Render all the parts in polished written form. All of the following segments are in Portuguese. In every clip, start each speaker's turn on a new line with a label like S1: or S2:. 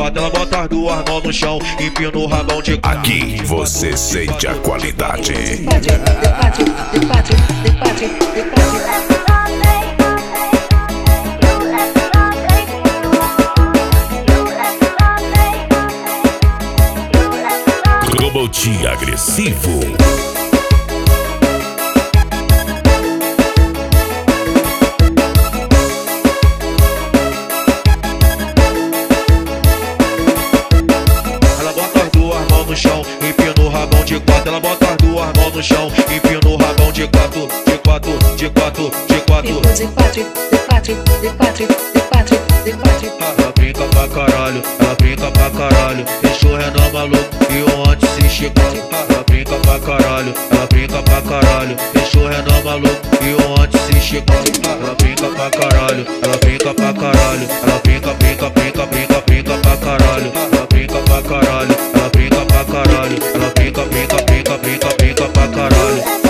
S1: quatro, ela bota as duas mãos no chão, empina o rabão de quatro.
S2: Aqui você sente a qualidade. Robotinho agressivo.
S1: Ela bota as duas mãos no chão, empina o rabão de quatro, ela bota as duas mãos no chão, empina o rabão de quatro, de quatro, de quatro, de quatro. Ela brinca pra caralho, ela brinca pra caralho, deixou o Renan maluco e o antes se chegou. Ela brinca pra caralho, ela brinca pra caralho, deixou o Renan maluco e o antes se chegou. Ela brinca pra caralho, ela brinca pra caralho, ela brinca, brinca, brinca, brinca, brinca pra caralho. Ela brinca pra caralho, ela brinca pra caralho, ela brinca, brinca, brinca, brinca, brinca pra caralho.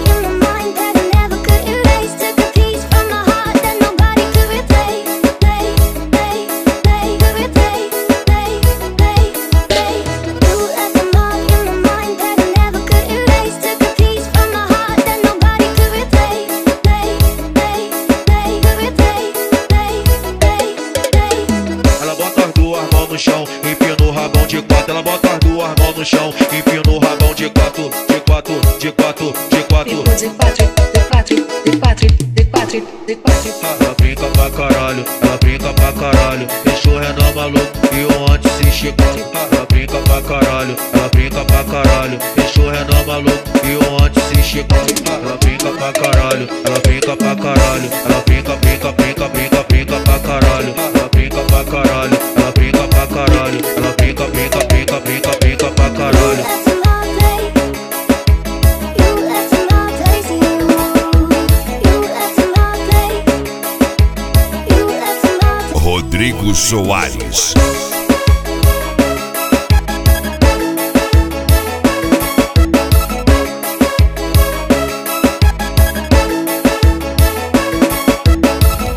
S1: No chão, empina o rabão de quatro, ela bota as duas mãos no chão, empina o rabão de quatro, de quatro, de quatro, de quatro. Ela brinca pra caralho, ela brinca pra caralho, deixou o Renan maluco e o antes se chegou. Ela brinca pra caralho, ela brinca pra caralho, deixou o Renan maluco e o antes se chegou. Ela brinca pra caralho, ela brinca pra caralho, ela brinca, brinca, brinca, brinca, brinca pra caralho. Ela brinca pra caralho, ela brinca pra caralho, ela brinca, brinca, brinca, brinca, brinca pra caralho.
S2: Rodrigo Soares.